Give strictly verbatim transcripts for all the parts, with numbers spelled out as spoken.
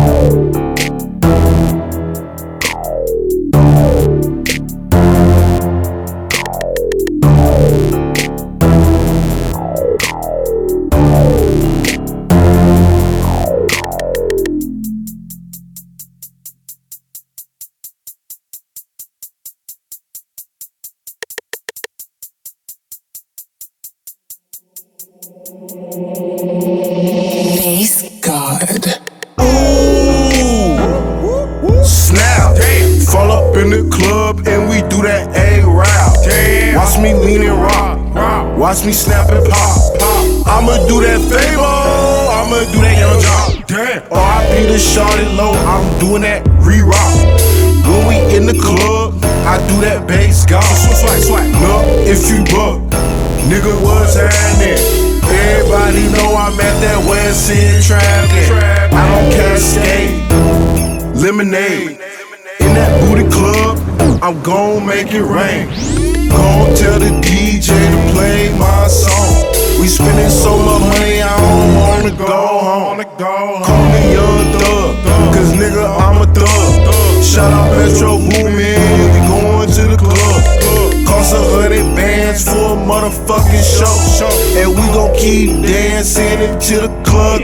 Bass God. Ooh, snap. Damn. Fall up in the club and we do that A-Rap. Damn. Watch me lean and rock. rock. Watch me snap and pop. pop. I'ma do that favor. I'ma do that young job. Damn. Or I be the shorty low. I'm doing that re-rock. When we in the club, I do that bass God. Swag, swag. Look, if you buck, nigga, what's happening? Everybody know I'm at that West End trapping. I don't cascade, lemonade. In that booty club, I'm gon' make it rain. Gon' tell the D J to play my song. We spending so much money, I don't wanna go home. Call me Young Thug, cause nigga, I'm a thug. Shout out Metro Boomin, we going to the club. Cost a hundred bands for a motherfucking show. And we gon' keep dancing until the club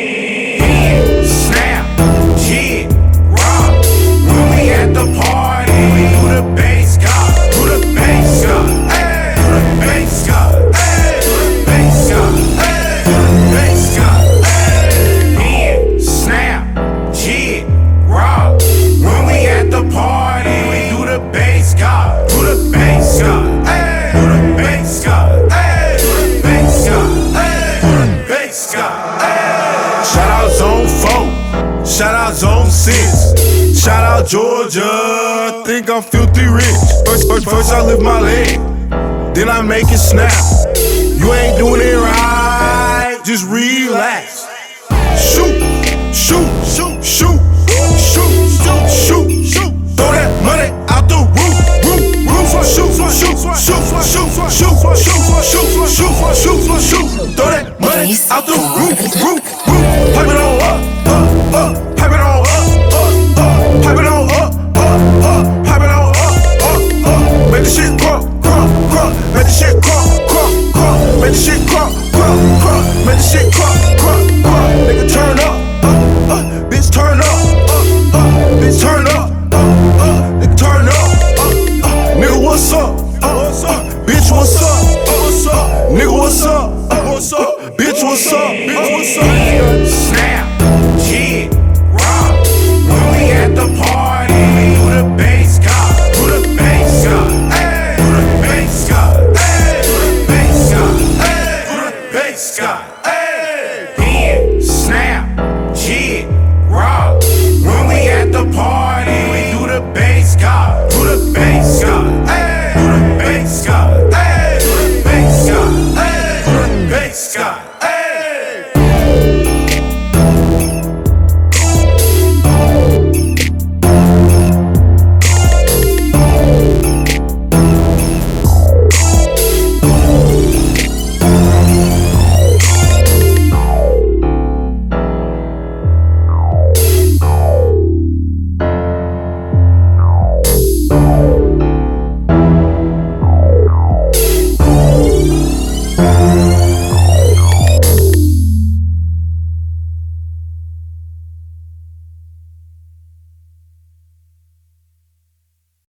close. Snap, jig, rock. When we at the party, we do the bass God, do the bass God, hey, do the bass God, hey, do the bass God, hey, do the bass God, hey. Bend, snap, jig, rock. When we at the party, we do the bass God, do the bass God, hey, do the bass God, hey, do the bass God, hey, do the bass God, hey. Shout out Zone four, shout out Zone six, shout out Georgia, think I'm filthy rich. First, first, first I lift my leg, then I make it snap. You ain't doing it right, just relax. Shoot, shoot, shoot, shoot, shoot, shoot, shoot, shoot. Throw that money out the roof, roof, roof. Shoot, shoot, shoot, shoot, shoot, shoot, shoot, shoot, shoot, shoot, shoot. Throw that money out the roof, roof, roof. Pipe it on up, up, up. Pipe it on up, up, up. Pipe it on up, up, up. Pipe it on up, up, up. Make the shit crump, crump, crump. Make the shit crump, crump, crump. Make the shit crump, crump, crump. Make the shit crump, crump, crump. Nigga turn up, uh, uh. Bitch turn up, uh, uh. Bitch turn up, uh, uh. Nigga turn up, uh, uh. Nigga what's up, uh, what's up? Bitch what's up, uh, what's up? Nigga what's up, uh, what's up? Bitch what's up, bitch what's up? Snap, jig, rock. When we at the party, we do the bass God, do the bass God, hey, do the bass God, hey, do the bass God, hey, do the bass God, hey. Bend, snap, jig, rock.